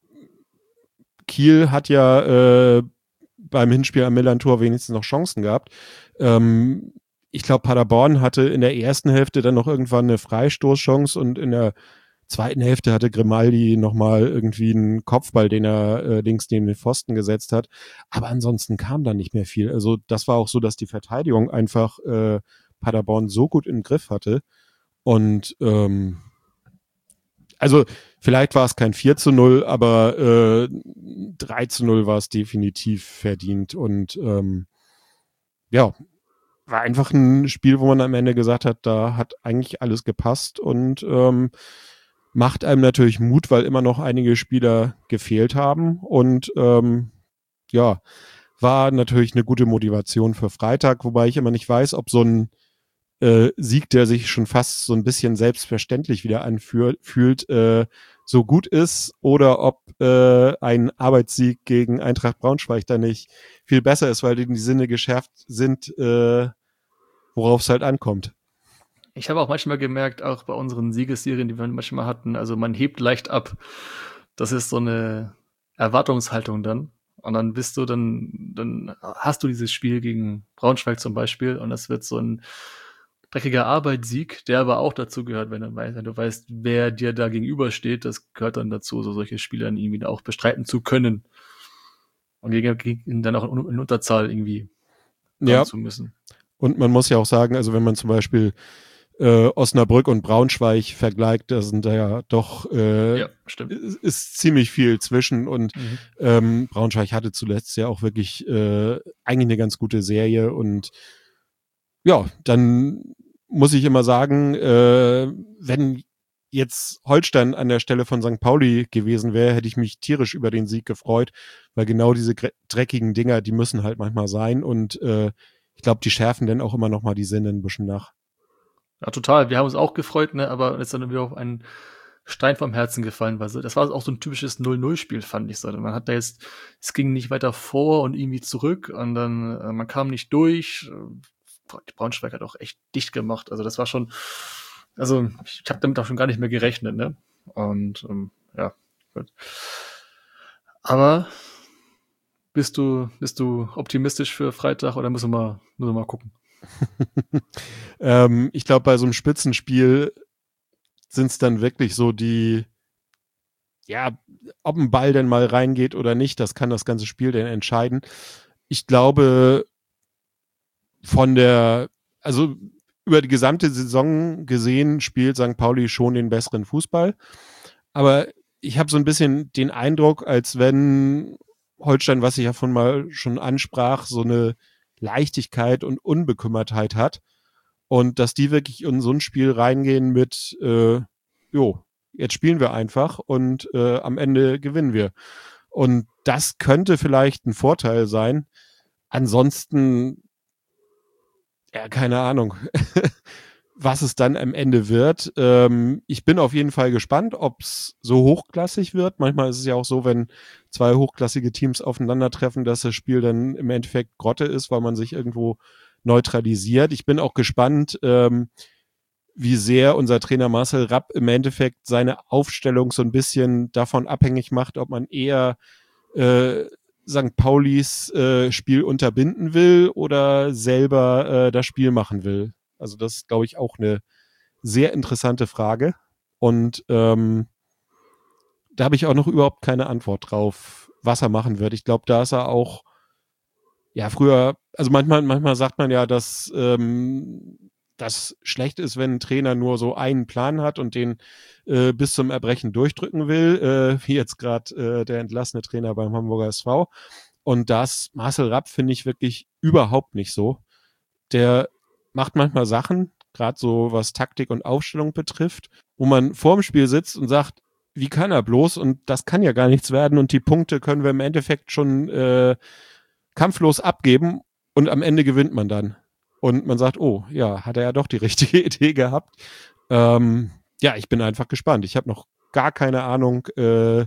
Kiel hat ja äh, beim Hinspiel am Millern-Tor wenigstens noch Chancen gehabt. Ähm, ich glaube, Paderborn hatte in der ersten Hälfte dann noch irgendwann eine Freistoßchance und in der zweiten Hälfte hatte Grimaldi nochmal irgendwie einen Kopfball, den er äh, links neben den Pfosten gesetzt hat. Aber ansonsten kam da nicht mehr viel. Also das war auch so, dass die Verteidigung einfach äh, Paderborn so gut im Griff hatte. Und ähm, also vielleicht war es kein vier zu null, aber äh, drei zu null war es definitiv verdient. Und ähm, ja, war einfach ein Spiel, wo man am Ende gesagt hat, da hat eigentlich alles gepasst und ähm, macht einem natürlich Mut, weil immer noch einige Spieler gefehlt haben und ähm, ja, war natürlich eine gute Motivation für Freitag, wobei ich immer nicht weiß, ob so ein äh, Sieg, der sich schon fast so ein bisschen selbstverständlich wieder anfühlt, äh, so gut ist oder ob äh, ein Arbeitssieg gegen Eintracht Braunschweig da nicht viel besser ist, weil die Sinne geschärft sind, äh, worauf es halt ankommt. Ich habe auch manchmal gemerkt, auch bei unseren Siegesserien, die wir manchmal hatten, also man hebt leicht ab. Das ist so eine Erwartungshaltung dann. Und dann bist du dann, dann hast du dieses Spiel gegen Braunschweig zum Beispiel und das wird so ein dreckiger Arbeitssieg, der aber auch dazu gehört, wenn du weißt, wenn du weißt, wer dir da gegenübersteht, das gehört dann dazu, so solche Spiele dann irgendwie auch bestreiten zu können. Und gegen, gegen dann auch in, in Unterzahl irgendwie ja. zu müssen. Und man muss ja auch sagen, also wenn man zum Beispiel äh, Osnabrück und Braunschweig vergleicht, da sind da ja doch äh, ja, stimmt. Ist, ist ziemlich viel zwischen und mhm. ähm, Braunschweig hatte zuletzt ja auch wirklich äh, eigentlich eine ganz gute Serie und ja, dann muss ich immer sagen, äh, wenn jetzt Holstein an der Stelle von Sankt Pauli gewesen wäre, hätte ich mich tierisch über den Sieg gefreut, weil genau diese dreckigen Dinger, die müssen halt manchmal sein und äh, ich glaube, die schärfen dann auch immer noch mal die Sinne ein bisschen nach. Ja, total. Wir haben uns auch gefreut, ne, aber ist dann wieder auf einen Stein vom Herzen gefallen, weil das war auch so ein typisches null null Spiel, fand ich so. Man hat da jetzt, es ging nicht weiter vor und irgendwie zurück und dann, äh, man kam nicht durch. Die Braunschweig hat auch echt dicht gemacht. Also das war schon, also ich habe damit auch schon gar nicht mehr gerechnet, ne? Und ähm, ja, gut. Aber bist du, bist du optimistisch für Freitag oder müssen wir mal, müssen wir mal gucken? ähm, ich glaube, bei so einem Spitzenspiel sind es dann wirklich so die, ja, ob ein Ball denn mal reingeht oder nicht, das kann das ganze Spiel denn entscheiden. Ich glaube, von der, also über die gesamte Saison gesehen spielt Sankt Pauli schon den besseren Fußball. Aber ich habe so ein bisschen den Eindruck, als wenn Holstein, was ich ja von mal schon ansprach, so eine Leichtigkeit und Unbekümmertheit hat. Und dass die wirklich in so ein Spiel reingehen mit, äh, jo, jetzt spielen wir einfach und äh, am Ende gewinnen wir. Und das könnte vielleicht ein Vorteil sein. Ansonsten, ja, keine Ahnung, was es dann am Ende wird. Ähm, ich bin auf jeden Fall gespannt, ob es so hochklassig wird. Manchmal ist es ja auch so, wenn zwei hochklassige Teams aufeinandertreffen, dass das Spiel dann im Endeffekt Grotte ist, weil man sich irgendwo neutralisiert. Ich bin auch gespannt, ähm, wie sehr unser Trainer Marcel Rapp im Endeffekt seine Aufstellung so ein bisschen davon abhängig macht, ob man eher äh, Sankt Paulis äh, Spiel unterbinden will oder selber äh, das Spiel machen will. Also das ist, glaube ich, auch eine sehr interessante Frage. Und ähm, da habe ich auch noch überhaupt keine Antwort drauf, was er machen wird. Ich glaube, da ist er auch, ja, früher, also manchmal, manchmal sagt man ja, dass ähm, das schlecht ist, wenn ein Trainer nur so einen Plan hat und den äh, bis zum Erbrechen durchdrücken will, äh, wie jetzt gerade äh, der entlassene Trainer beim Hamburger S V. Und das Marcel Rapp finde ich wirklich überhaupt nicht so. Der macht manchmal Sachen, gerade so was Taktik und Aufstellung betrifft, wo man vorm Spiel sitzt und sagt, wie kann er bloß? Und das kann ja gar nichts werden und die Punkte können wir im Endeffekt schon äh, kampflos abgeben und am Ende gewinnt man dann. Und man sagt, oh, ja, hat er ja doch die richtige Idee gehabt. Ähm, ja, ich bin einfach gespannt. Ich habe noch gar keine Ahnung, äh,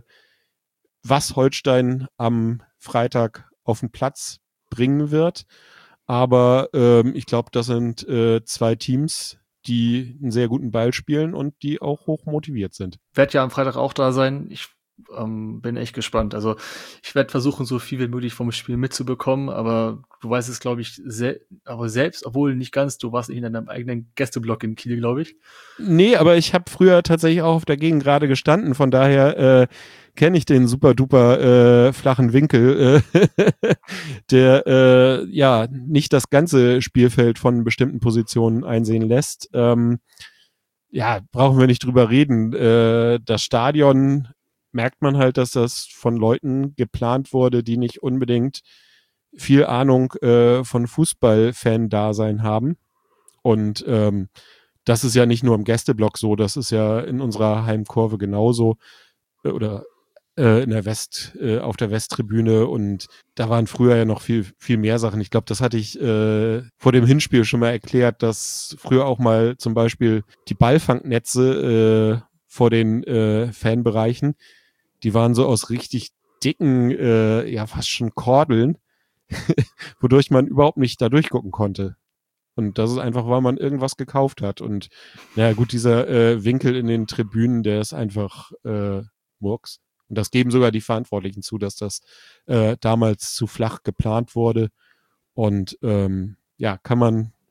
was Holstein am Freitag auf den Platz bringen wird. Aber ähm, ich glaube, das sind äh, zwei Teams, die einen sehr guten Ball spielen und die auch hoch motiviert sind. Werd ja am Freitag auch da sein. Ich ähm, bin echt gespannt. Also ich werde versuchen, so viel wie möglich vom Spiel mitzubekommen, aber du weißt es, glaube ich, sel- aber selbst, obwohl nicht ganz, du warst nicht in deinem eigenen Gästeblock in Kiel, glaube ich. Nee, aber ich habe früher tatsächlich auch auf der Gegend gerade gestanden, von daher äh, kenne ich den super duper äh, flachen Winkel, äh, der äh, ja nicht das ganze Spielfeld von bestimmten Positionen einsehen lässt. Ähm, ja, brauchen wir nicht drüber reden. Äh, das Stadion merkt man halt, dass das von Leuten geplant wurde, die nicht unbedingt viel Ahnung äh, von Fußball-Fan-Dasein haben. Und ähm, das ist ja nicht nur im Gästeblock so, das ist ja in unserer Heimkurve genauso äh, oder äh, in der West, äh, auf der Westtribüne und da waren früher ja noch viel, viel mehr Sachen. Ich glaube, das hatte ich äh, vor dem Hinspiel schon mal erklärt, dass früher auch mal zum Beispiel die Ballfangnetze äh, vor den äh, Fanbereichen, die waren so aus richtig dicken, äh, ja fast schon Kordeln, wodurch man überhaupt nicht da durchgucken konnte. Und das ist einfach, weil man irgendwas gekauft hat. Und naja gut, dieser äh, Winkel in den Tribünen, der ist einfach äh, Murks. Und das geben sogar die Verantwortlichen zu, dass das äh, damals zu flach geplant wurde. Und ähm, ja, kann man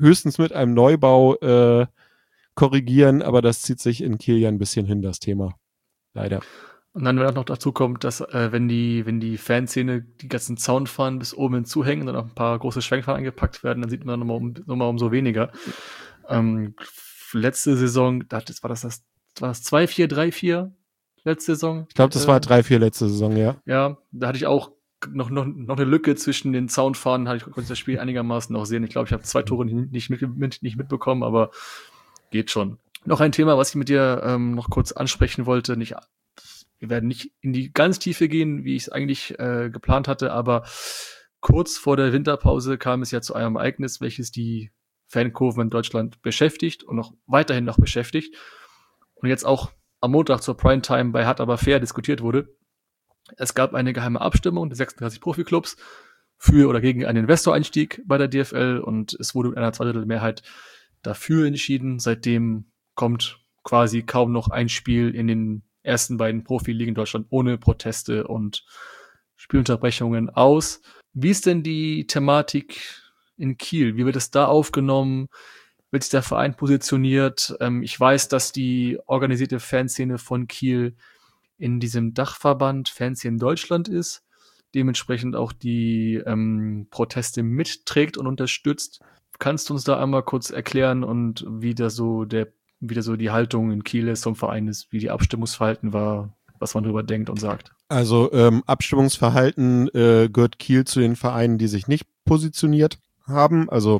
höchstens mit einem Neubau äh, korrigieren, aber das zieht sich in Kiel ja ein bisschen hin, das Thema. Leider. Und dann, wenn auch noch dazu kommt, dass äh, wenn die, wenn die Fanszene die ganzen Zaunfahnen bis oben hinzuhängen und dann auch ein paar große Schwenkfahnen angepackt werden, dann sieht man nochmal um, nochmal umso weniger. Ähm, letzte Saison, das war das, das war das zwei vier, drei vier letzte Saison? Ich glaube, das äh, war drei vier letzte Saison, ja. Ja, da hatte ich auch noch, noch, noch eine Lücke zwischen den Zaunfahnen, hatte ich konnte das Spiel einigermaßen noch sehen. Ich glaube, ich habe zwei Tore nicht, mit, mit, nicht mitbekommen, aber geht schon. Noch ein Thema, was ich mit dir ähm, noch kurz ansprechen wollte. Nicht, wir werden nicht in die ganz Tiefe gehen, wie ich es eigentlich äh, geplant hatte, aber kurz vor der Winterpause kam es ja zu einem Ereignis, welches die Fankurven in Deutschland beschäftigt und noch weiterhin noch beschäftigt. Und jetzt auch am Montag zur Primetime bei Hart aber fair diskutiert wurde. Es gab eine geheime Abstimmung der sechsunddreißig Profiklubs für oder gegen einen Investoreinstieg bei der D F L und es wurde mit einer Zweidrittelmehrheit dafür entschieden. Seitdem kommt quasi kaum noch ein Spiel in den ersten beiden Profiligen in Deutschland ohne Proteste und Spielunterbrechungen aus. Wie ist denn die Thematik in Kiel? Wie wird es da aufgenommen? Wird sich der Verein positioniert? Ähm, ich weiß, dass die organisierte Fanszene von Kiel in diesem Dachverband Fanszene Deutschland ist, dementsprechend auch die ähm, Proteste mitträgt und unterstützt. Kannst du uns da einmal kurz erklären und wie da so der, wie da so die Haltung in Kiel ist zum Verein ist, wie die Abstimmungsverhalten war, was man darüber denkt und sagt? Also ähm, Abstimmungsverhalten äh, gehört Kiel zu den Vereinen, die sich nicht positioniert haben. Also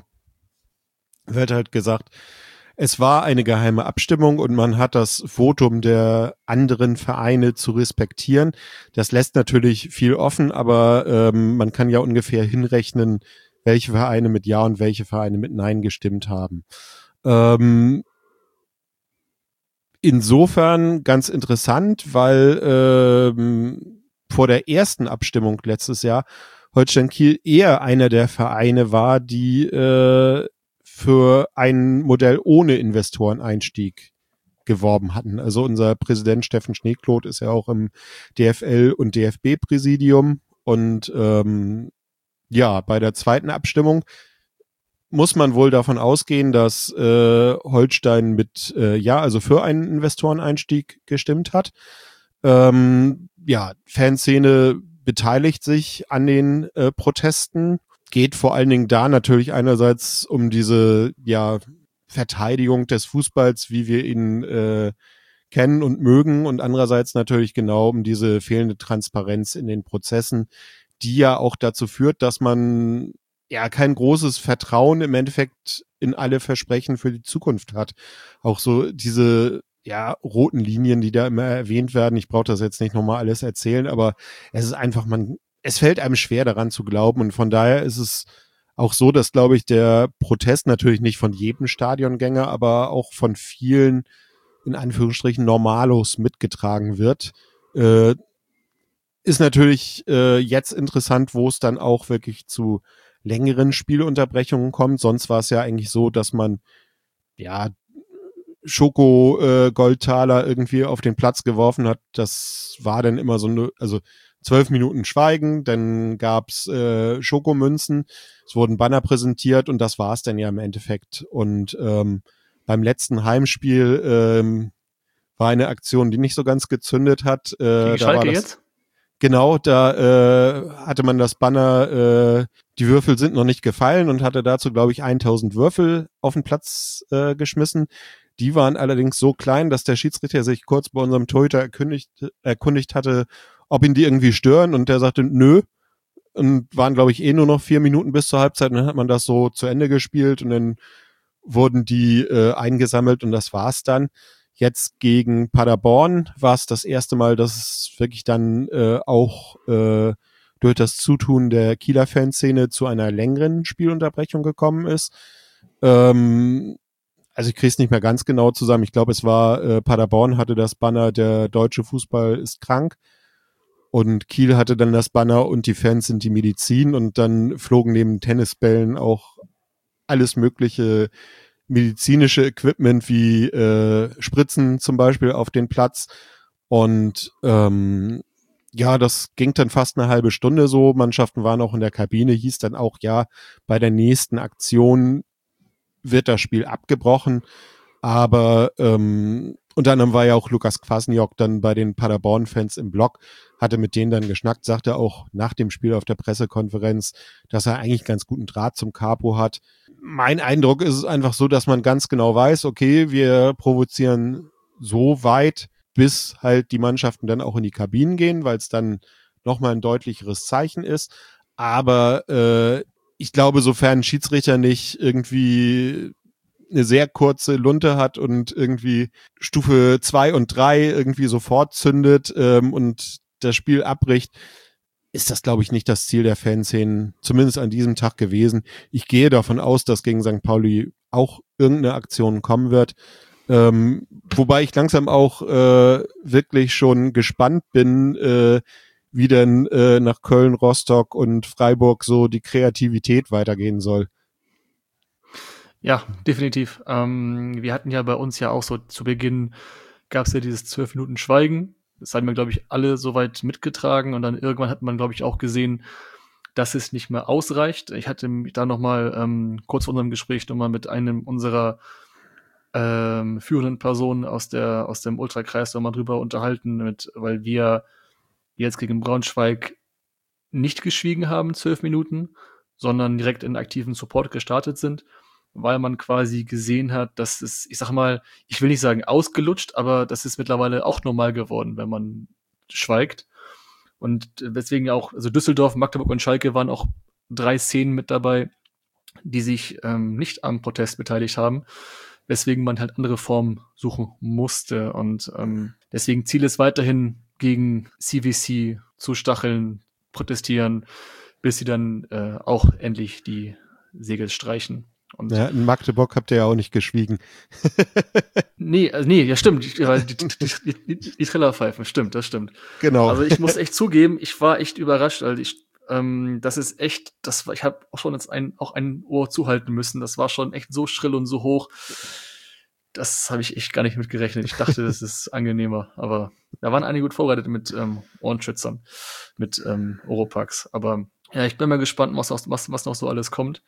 wird halt gesagt, es war eine geheime Abstimmung und man hat das Votum der anderen Vereine zu respektieren. Das lässt natürlich viel offen, aber ähm, man kann ja ungefähr hinrechnen, welche Vereine mit Ja und welche Vereine mit Nein gestimmt haben. Ähm, insofern ganz interessant, weil ähm, vor der ersten Abstimmung letztes Jahr Holstein Kiel eher einer der Vereine war, die äh, für ein Modell ohne Investoreneinstieg geworben hatten. Also unser Präsident Steffen Schneekloth ist ja auch im D F L- und D F B-Präsidium und ähm, ja, bei der zweiten Abstimmung muss man wohl davon ausgehen, dass äh, Holstein mit äh, ja, also für einen Investoreneinstieg gestimmt hat. Ähm, ja, Fanszene beteiligt sich an den äh, Protesten. Geht vor allen Dingen da natürlich einerseits um diese ja Verteidigung des Fußballs, wie wir ihn äh, kennen und mögen, und andererseits natürlich genau um diese fehlende Transparenz in den Prozessen, die ja auch dazu führt, dass man ja kein großes Vertrauen im Endeffekt in alle Versprechen für die Zukunft hat. Auch so diese ja roten Linien, die da immer erwähnt werden. Ich brauche das jetzt nicht nochmal alles erzählen, aber es ist einfach, man es fällt einem schwer, daran zu glauben. Und von daher ist es auch so, dass, glaube ich, der Protest natürlich nicht von jedem Stadiongänger, aber auch von vielen, in Anführungsstrichen, Normalos mitgetragen wird. Äh, ist natürlich äh, jetzt interessant, wo es dann auch wirklich zu längeren Spielunterbrechungen kommt. Sonst war es ja eigentlich so, dass man ja Schoko-Goldtaler äh, irgendwie auf den Platz geworfen hat. Das war dann immer so eine, also zwölf Minuten Schweigen, dann gab's äh, Schokomünzen, es wurden Banner präsentiert und das war's dann ja im Endeffekt. Und ähm, beim letzten Heimspiel ähm, war eine Aktion, die nicht so ganz gezündet hat. Äh, Gegen da war Schalke das, jetzt? Genau, da äh, hatte man das Banner, äh, die Würfel sind noch nicht gefallen, und hatte dazu, glaube ich, tausend Würfel auf den Platz äh, geschmissen. Die waren allerdings so klein, dass der Schiedsrichter sich kurz bei unserem Torhüter erkundigt, erkundigt hatte, ob ihn die irgendwie stören, und der sagte, nö. Und waren, glaube ich, eh nur noch vier Minuten bis zur Halbzeit, und dann hat man das so zu Ende gespielt und dann wurden die äh, eingesammelt und das war's dann. Jetzt gegen Paderborn war es das erste Mal, dass es wirklich dann äh, auch äh, durch das Zutun der Kieler Fanszene zu einer längeren Spielunterbrechung gekommen ist. Ähm, also ich kriege es nicht mehr ganz genau zusammen. Ich glaube, es war äh, Paderborn hatte das Banner, der deutsche Fußball ist krank. Und Kiel hatte dann das Banner, und die Fans sind die Medizin. Und dann flogen neben Tennisbällen auch alles mögliche medizinische Equipment wie äh, Spritzen zum Beispiel auf den Platz. Und ähm, ja, das ging dann fast eine halbe Stunde so. Mannschaften waren auch in der Kabine, hieß dann auch, ja, bei der nächsten Aktion wird das Spiel abgebrochen. Aber ähm, unter anderem war ja auch Lukas Kwasniok dann bei den Paderborn-Fans im Blog, hatte mit denen dann geschnackt, sagte auch nach dem Spiel auf der Pressekonferenz, dass er eigentlich ganz guten Draht zum Capo hat. Mein Eindruck ist es einfach so, dass man ganz genau weiß, okay, wir provozieren so weit, bis halt die Mannschaften dann auch in die Kabinen gehen, weil es dann nochmal ein deutlicheres Zeichen ist. Aber äh, ich glaube, sofern ein Schiedsrichter nicht irgendwie eine sehr kurze Lunte hat und irgendwie Stufe zwei und drei irgendwie sofort zündet ähm, und das Spiel abbricht, ist das, glaube ich, nicht das Ziel der Fanszenen, zumindest an diesem Tag gewesen. Ich gehe davon aus, dass gegen Sankt Pauli auch irgendeine Aktion kommen wird. Ähm, wobei ich langsam auch äh, wirklich schon gespannt bin, äh, wie denn äh, nach Köln, Rostock und Freiburg so die Kreativität weitergehen soll. Ja, definitiv. Ähm, wir hatten ja bei uns ja auch so zu Beginn, gab es ja dieses zwölf Minuten Schweigen. Das haben wir, glaube ich, alle soweit mitgetragen. Und dann irgendwann hat man, glaube ich, auch gesehen, dass es nicht mehr ausreicht. Ich hatte mich da nochmal ähm, kurz vor unserem Gespräch nochmal mit einem unserer ähm, führenden Personen aus der aus dem Ultrakreis nochmal drüber unterhalten, mit, weil wir jetzt gegen Braunschweig nicht geschwiegen haben, zwölf Minuten, sondern direkt in aktiven Support gestartet sind, weil man quasi gesehen hat, dass es, ich sag mal, ich will nicht sagen ausgelutscht, aber das ist mittlerweile auch normal geworden, wenn man schweigt. Und deswegen auch, also Düsseldorf, Magdeburg und Schalke waren auch drei Szenen mit dabei, die sich ähm, nicht am Protest beteiligt haben, weswegen man halt andere Formen suchen musste. Und ähm, deswegen Ziel ist weiterhin, gegen C V C zu stacheln, protestieren, bis sie dann äh, auch endlich die Segel streichen. Und ja, in Magdeburg habt ihr ja auch nicht geschwiegen. nee, also nee, ja stimmt, die, die, die, die, die Trillerpfeifen, stimmt, das stimmt. Genau. Also ich muss echt zugeben, ich war echt überrascht, weil ich, ähm, das ist echt, das war, ich habe auch schon jetzt ein, auch ein Ohr zuhalten müssen, das war schon echt so schrill und so hoch. Das habe ich echt gar nicht mit gerechnet. Ich dachte, das ist angenehmer, aber da waren einige gut vorbereitet mit ähm, Ohrenschützern, mit ähm, Oropax. Aber ja, ich bin mal gespannt, was, was, was noch so alles kommt.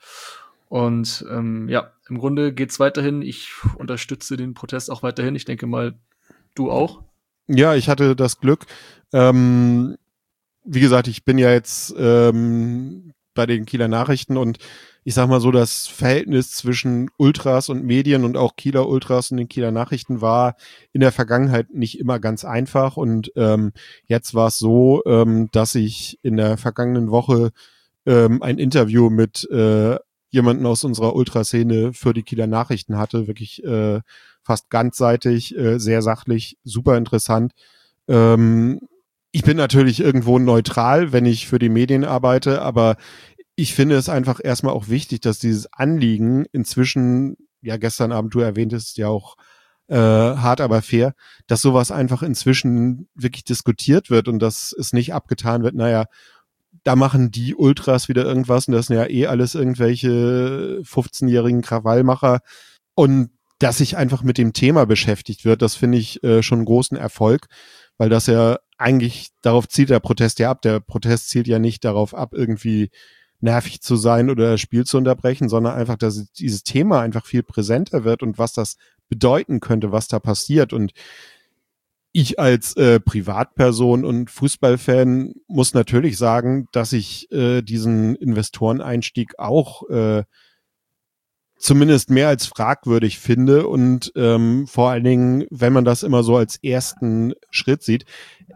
Und ähm, ja, im Grunde geht's weiterhin. Ich unterstütze den Protest auch weiterhin. Ich denke mal, du auch. Ja, ich hatte das Glück. Ähm, wie gesagt, ich bin ja jetzt ähm, bei den Kieler Nachrichten und ich sag mal so, das Verhältnis zwischen Ultras und Medien und auch Kieler Ultras und den Kieler Nachrichten war in der Vergangenheit nicht immer ganz einfach. Und ähm, jetzt war es so, ähm, dass ich in der vergangenen Woche ähm, ein Interview mit äh, jemanden aus unserer Ultraszene für die Kieler Nachrichten hatte. Wirklich äh, fast ganzseitig, äh, sehr sachlich, super interessant. Ähm, ich bin natürlich irgendwo neutral, wenn ich für die Medien arbeite, aber ich finde es einfach erstmal auch wichtig, dass dieses Anliegen inzwischen, ja gestern Abend, du erwähntest ja auch äh, hart aber fair, dass sowas einfach inzwischen wirklich diskutiert wird und dass es nicht abgetan wird, naja, da machen die Ultras wieder irgendwas und das sind ja eh alles irgendwelche fünfzehnjährigen Krawallmacher und dass sich einfach mit dem Thema beschäftigt wird, das finde ich äh, schon einen großen Erfolg, weil das ja eigentlich, darauf zielt der Protest ja ab. Der Protest zielt ja nicht darauf ab, irgendwie nervig zu sein oder das Spiel zu unterbrechen, sondern einfach, dass dieses Thema einfach viel präsenter wird und was das bedeuten könnte, was da passiert. Und ich als äh, Privatperson und Fußballfan muss natürlich sagen, dass ich äh, diesen Investoreneinstieg auch äh, zumindest mehr als fragwürdig finde und ähm, vor allen Dingen, wenn man das immer so als ersten Schritt sieht.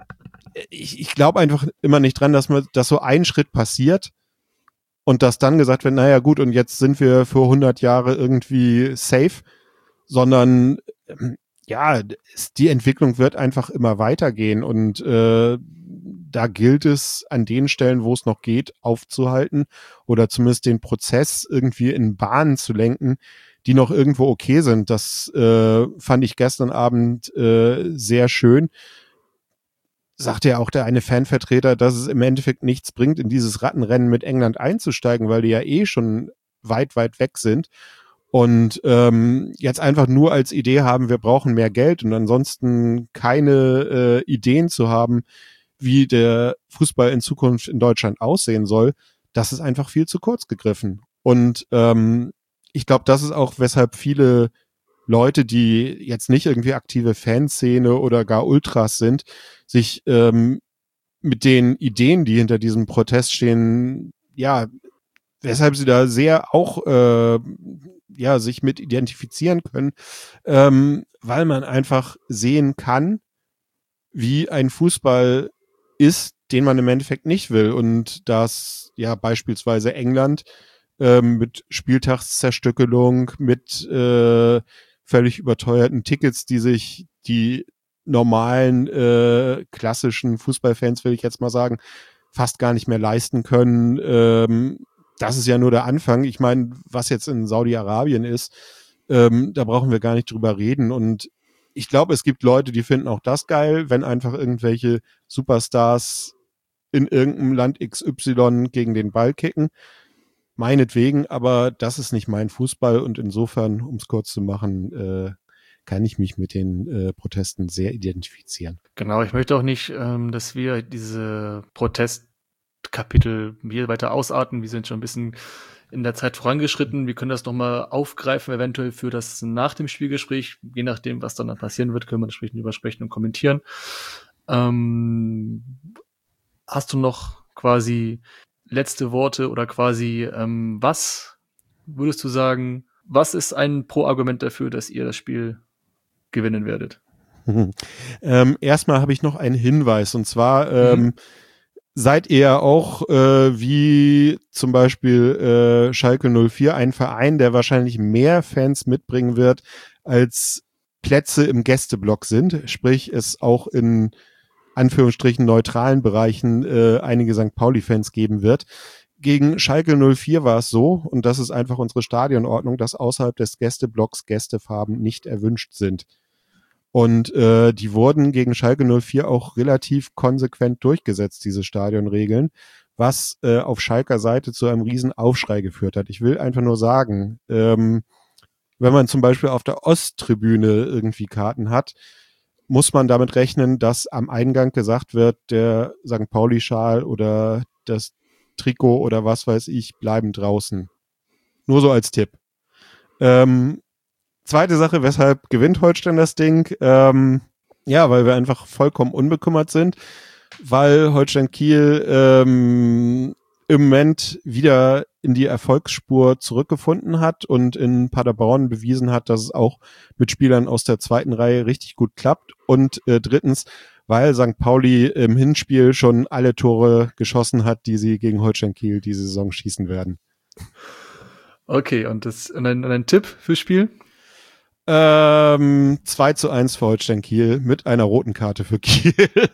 Ich, ich glaube einfach immer nicht dran, dass man, dass so ein Schritt passiert und dass dann gesagt wird, naja gut, und jetzt sind wir für hundert Jahre irgendwie safe, sondern ähm, ja, die Entwicklung wird einfach immer weitergehen und äh, da gilt es an den Stellen, wo es noch geht, aufzuhalten oder zumindest den Prozess irgendwie in Bahnen zu lenken, die noch irgendwo okay sind. Das äh, fand ich gestern Abend äh, sehr schön. Sagte ja auch der eine Fanvertreter, dass es im Endeffekt nichts bringt, in dieses Rattenrennen mit England einzusteigen, weil die ja eh schon weit, weit weg sind. Und ähm, jetzt einfach nur als Idee haben, wir brauchen mehr Geld und ansonsten keine äh, Ideen zu haben, wie der Fußball in Zukunft in Deutschland aussehen soll, das ist einfach viel zu kurz gegriffen. Und ähm, ich glaube, das ist auch, weshalb viele Leute, die jetzt nicht irgendwie aktive Fanszene oder gar Ultras sind, sich ähm, mit den Ideen, die hinter diesem Protest stehen, ja, weshalb sie da sehr auch äh, ja sich mit identifizieren können, ähm, weil man einfach sehen kann, wie ein Fußball ist, den man im Endeffekt nicht will, und dass ja beispielsweise England ähm, mit Spieltagszerstückelung, mit äh, völlig überteuerten Tickets, die sich die normalen äh, klassischen Fußballfans, will ich jetzt mal sagen, fast gar nicht mehr leisten können. Ähm, das ist ja nur der Anfang. Ich meine, was jetzt in Saudi-Arabien ist, ähm, da brauchen wir gar nicht drüber reden. Und ich glaube, es gibt Leute, die finden auch das geil, wenn einfach irgendwelche Superstars in irgendeinem Land X Y gegen den Ball kicken. Meinetwegen, aber das ist nicht mein Fußball, und insofern, um es kurz zu machen, äh, kann ich mich mit den äh, Protesten sehr identifizieren. Genau, ich möchte auch nicht, ähm, dass wir diese Protestkapitel hier weiter ausarten. Wir sind schon ein bisschen in der Zeit vorangeschritten. Wir können das nochmal aufgreifen, eventuell für das nach dem Spielgespräch. Je nachdem, was dann, dann passieren wird, können wir entsprechend drüber sprechen und kommentieren. Ähm, hast du noch quasi letzte Worte oder quasi, ähm, was würdest du sagen, was ist ein Pro-Argument dafür, dass ihr das Spiel gewinnen werdet? ähm, erstmal habe ich noch einen Hinweis, und zwar ähm, mhm. seid ihr auch äh, wie zum Beispiel äh, Schalke null vier ein Verein, der wahrscheinlich mehr Fans mitbringen wird, als Plätze im Gästeblock sind, sprich es auch in Anführungsstrichen neutralen Bereichen äh, einige Sankt Pauli-Fans geben wird. Gegen Schalke null vier war es so, und das ist einfach unsere Stadionordnung, dass außerhalb des Gästeblocks Gästefarben nicht erwünscht sind. Und äh, die wurden gegen Schalke null vier auch relativ konsequent durchgesetzt, diese Stadionregeln, was äh, auf Schalker Seite zu einem riesen Aufschrei geführt hat. Ich will einfach nur sagen, ähm, wenn man zum Beispiel auf der Osttribüne irgendwie Karten hat, muss man damit rechnen, dass am Eingang gesagt wird, der Sankt Pauli-Schal oder das Trikot oder was weiß ich bleiben draußen. Nur so als Tipp. Ähm, zweite Sache, weshalb gewinnt Holstein das Ding? Ähm, ja, weil wir einfach vollkommen unbekümmert sind, weil Holstein Kiel ähm, im Moment wieder in die Erfolgsspur zurückgefunden hat und in Paderborn bewiesen hat, dass es auch mit Spielern aus der zweiten Reihe richtig gut klappt. Und äh, drittens, weil Sankt Pauli im Hinspiel schon alle Tore geschossen hat, die sie gegen Holstein Kiel diese Saison schießen werden. Okay, und, das, und, ein, und ein Tipp fürs Spiel? Ähm, zwei zu eins für Holstein Kiel mit einer roten Karte für Kiel.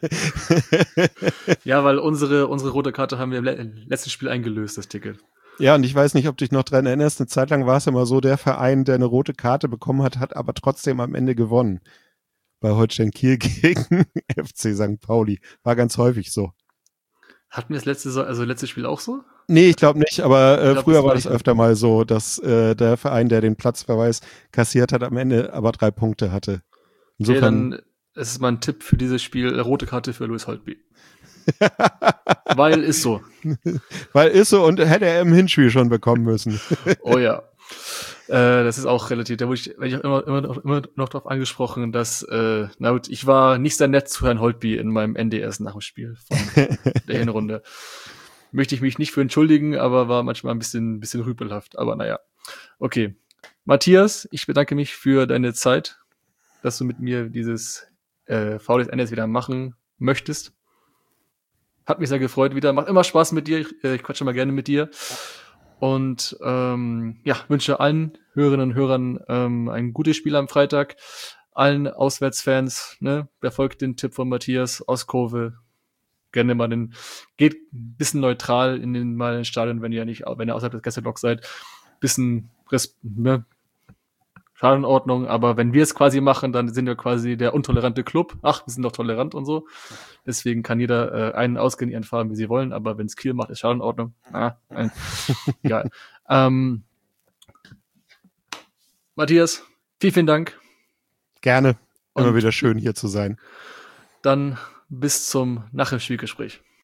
Ja, weil unsere, unsere rote Karte haben wir im letzten Spiel eingelöst, das Ticket. Ja, und ich weiß nicht, ob du dich noch dran erinnerst, eine Zeit lang war es immer so, der Verein, der eine rote Karte bekommen hat, hat aber trotzdem am Ende gewonnen. Bei Holstein Kiel gegen F C Sankt Pauli. War ganz häufig so. Hatten wir das letzte, also letztes Spiel auch so? Nee, ich glaube nicht, aber äh, glaub, früher das war das öfter mal so, dass äh, der Verein, der den Platzverweis kassiert hat, am Ende aber drei Punkte hatte. Insofern okay, dann ist mein Tipp für dieses Spiel, rote Karte für Louis Holtby. Weil ist so. Weil ist so, und hätte er im Hinspiel schon bekommen müssen. Oh ja. Äh, das ist auch relativ, da wurde ich, werde ich auch immer, immer, noch, immer noch darauf angesprochen, dass, äh, na gut, ich war nicht sehr nett zu Herrn Holtby in meinem N D S nach dem Spiel von der Hinrunde. Möchte ich mich nicht für entschuldigen, aber war manchmal ein bisschen, bisschen rüpelhaft. Aber naja. Okay. Matthias, ich bedanke mich für deine Zeit, dass du mit mir dieses äh, V D S N S wieder machen möchtest. Hat mich sehr gefreut wieder. Macht immer Spaß mit dir. Ich, äh, ich quatsche mal gerne mit dir. Und ähm, ja, wünsche allen Hörerinnen und Hörern ähm, ein gutes Spiel am Freitag. Allen Auswärtsfans, ne, befolgt den Tipp von Matthias aus Kurve. Gerne mal den, geht ein bisschen neutral in den mal ins Stadion, wenn ihr nicht, wenn ihr außerhalb des Gästeblocks seid. Bisschen Res- ne, Schadenordnung, aber wenn wir es quasi machen, dann sind wir quasi der untolerante Club. Ach, wir sind doch tolerant und so. Deswegen kann jeder äh, einen ausgehen, ihren fahren, wie sie wollen, aber wenn es Kiel macht, ist Schadenordnung. Ah, nein. Egal. Ähm, Matthias, vielen, vielen Dank. Gerne. Immer und wieder schön, hier zu sein. Dann bis zum Nach dem Spielgespräch.